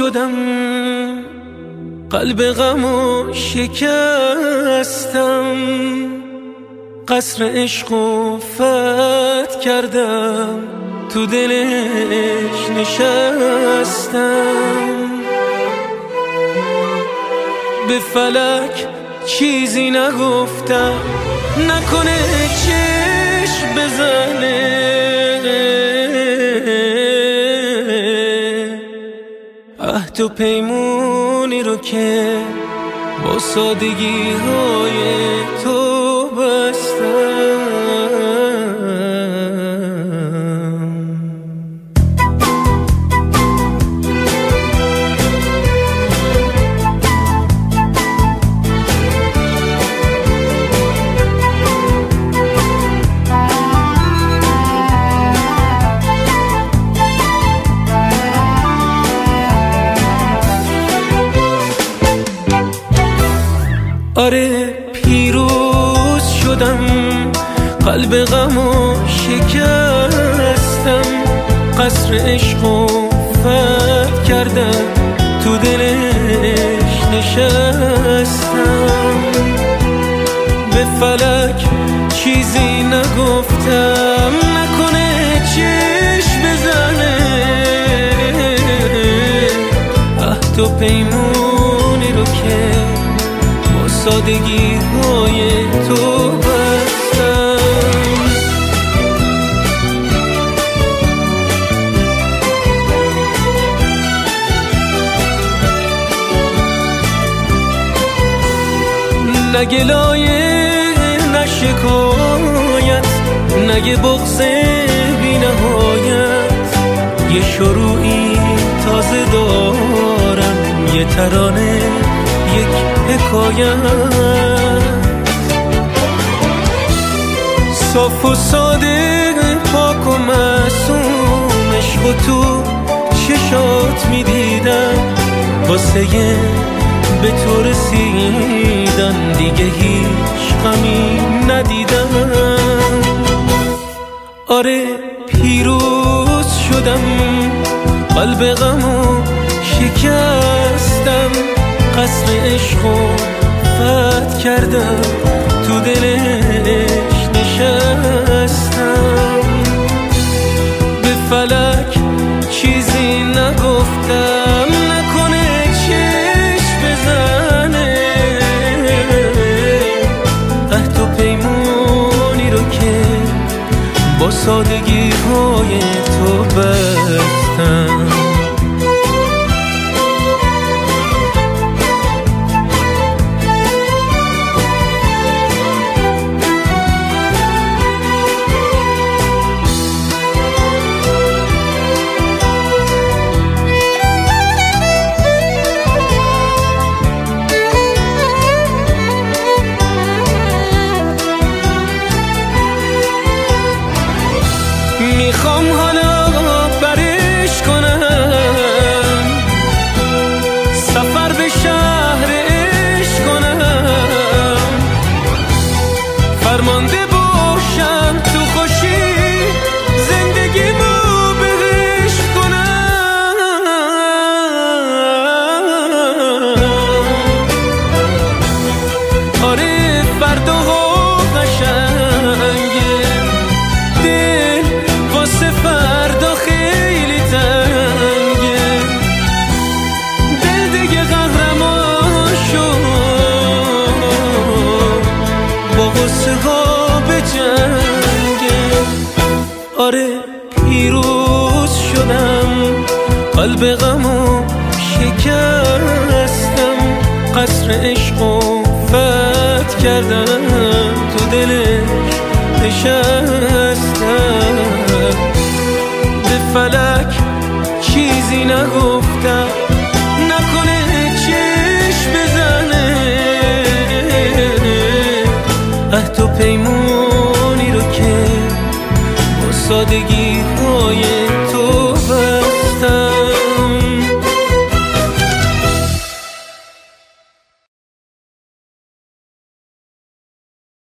شدم، قلب غمو شکستم، قصر عشقو فتح کردم، تو دلش نشستم. به فلک چیزی نگفتم، نکنه چشم بزنه، عهد و پیمونی رو که با سادگی های تو بستم. آره پیروز شدم، قلب غمو شکستم، قصر عشقو فتح کردم، تو دلش نشستم. به فلک چیزی نگفتم، نکنه چشم بزنه، عهد و پیمونی رو که سادگی های تو بستم. نه گلایه نه شکایت، نه بغض بی نهایت، یه شروعی تازه دارم، یه ترانه یک حکایت، صاف و ساده پاک و معصوم، عشق و تو چشات میدیدم، واسه به تو رسیدن دیگه هیچ غمی ندیدم. آره پیروز شدم، قلب غمو شکستم، قصر عشقو فتح کردم، تو دلش نشستم. به فلک چیزی نگفتم، نکنه چشم بزنه، عهد و پیمونی رو که با سادگی های تو بستم. میخوام حالا برش کنم، سفر به شهرش کنم، فرمانده باشم تو خوشی، زندگیمو بهش کنم. آره فرداها قشنگه، فردا خیلی تنگه، دل دیگه قهرمان شد، با غصه ها به جنگه. آره پیروز شدم، قلب غمو شکستم، قصر عشقو فتح کردم، تو دلش نشستم. فلک چیزی نگفتم، نکنه چشم بزنه، عهد و پیمونی رو که با سادگی